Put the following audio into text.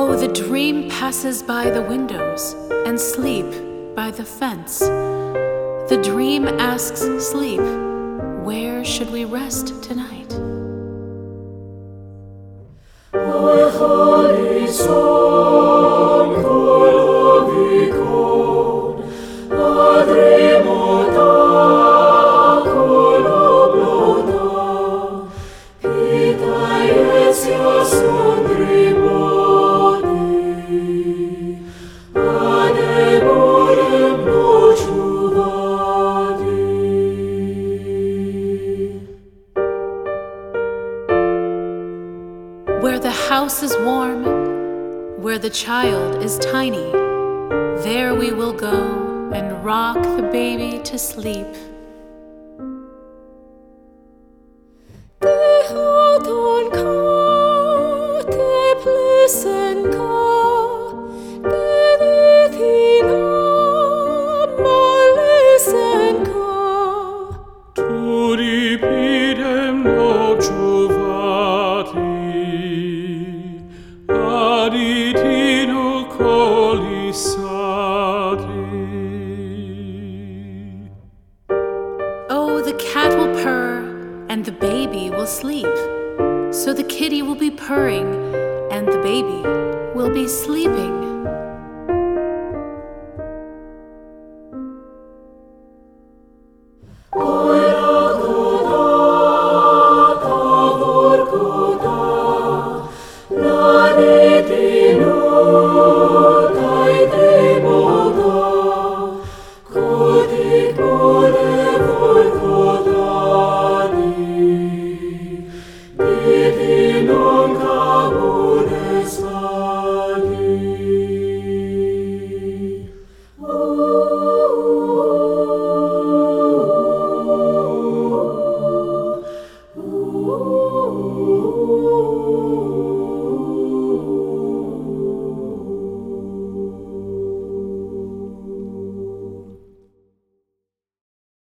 Oh, the dream passes by the windows and sleep by the fence. The dream asks sleep, where should we rest tonight? Our holy song, Kolovicon, Adremota, Koloblona, Pitaietsia sondrimoni, Anemorem nociuvadi. Where the house is warm, where the child is tiny, there we will go and rock the baby to sleep. Turipidem nociuvati, aditino colisati. Oh, the cat will purr and the baby will sleep. So the kitty will be purring and the baby will be sleeping.